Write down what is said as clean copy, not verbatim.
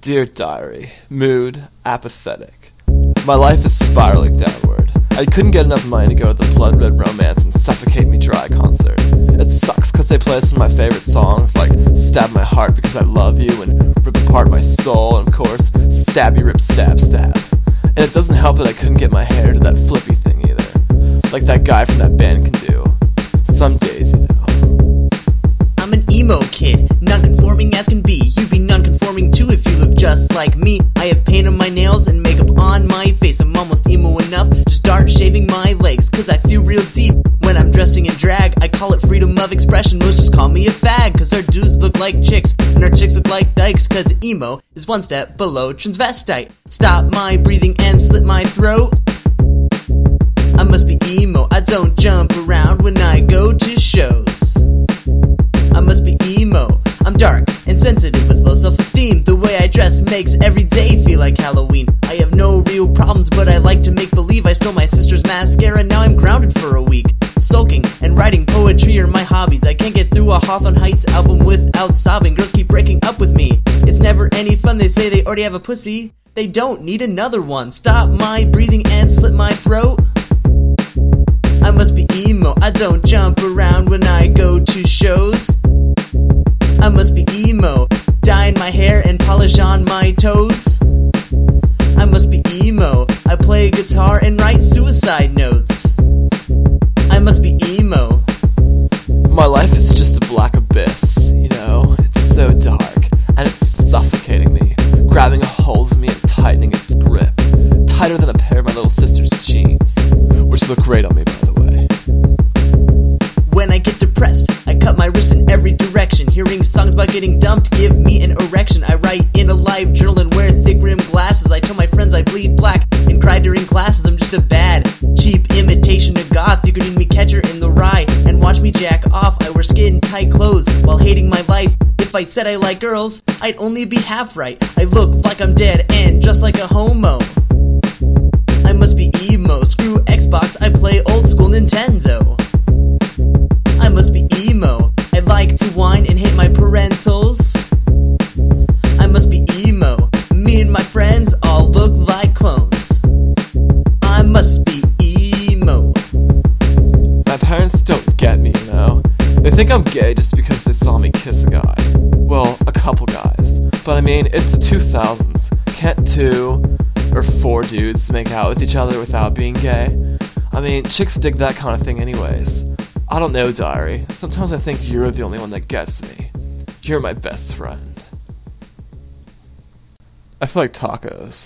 Dear Diary, mood apathetic. My life is spiraling downward. I couldn't get enough money to go to the Blood Red Romance and Suffocate Me Dry concert. It sucks because they play some of my favorite songs, like Stab My Heart Because I Love You and Rip Apart My Soul, and of course, Stab You Rip Stab Stab. And it doesn't help that I couldn't get my hair to that flippy thing either, like that guy from that band can do. Some days, you know. I'm an emo kid, non-conforming as can be. You be non-conforming too if you look just like me. I have paint on my nails and makeup on my face. I'm almost emo enough to start shaving my legs, cause I feel real deep when I'm dressing in drag. I call it freedom of expression, most just call me a fag, cause our dudes look like chicks and our chicks look like dykes, cause emo is one step below transvestite. Stop my breathing and slit my throat. I must be emo, I don't jump around when I go to shows. I must be emo, I'm dark and sensitive with low self-esteem. The way I dress makes every day feel like Halloween. I have no real problems, but I like to make believe. I stole my sister's mascara, now I'm grounded for a week. Sulking and writing poetry are my hobbies. I can't get through a Hawthorne Heights album without sobbing. Girls keep breaking up with me, it's never any fun. They say they already have a pussy, they don't need another one. Stop my breathing and slit my throat. I must be emo, I don't jump around when I go to shows. I must be emo, dye in my hair and polish on my toes. I must be emo, I play guitar and write suicide notes. I must be emo. My life is just a black abyss, you know. It's so dark, and it's suffocating me, grabbing a hold of me and tightening its grip, tighter than a pair of my little sister's jeans, which look great on me, by the way. When I get depressed, I cut my wrist in every direction. Hearing songs about getting dumped give me an erection. I write in a live journal and wear thick rimmed glasses. I tell my friends I bleed black and cry during classes. I'm just a bad, cheap imitation of goth. You could read me Catcher in the Rye and watch me jack off. I wear skin tight clothes while hating my life. If I said I like girls, I'd only be half right. I look like I'm dead and just like a homo. I must be emo, screw Xbox, I play old school Nintendo. I must be emo, I like to whine and hate my parentals. I must be emo, me and my friends all look like clones. I must be emo. My parents don't get me, you know. They think I'm gay just because they saw me kiss a guy. Well, a couple guys. But I mean, it's the 2000s. Can't 2 or 4 dudes make out with each other without being gay? I mean, chicks dig that kind of thing anyways. I don't know, Diary. Sometimes I think you're the only one that gets me. You're my best friend. I feel like tacos.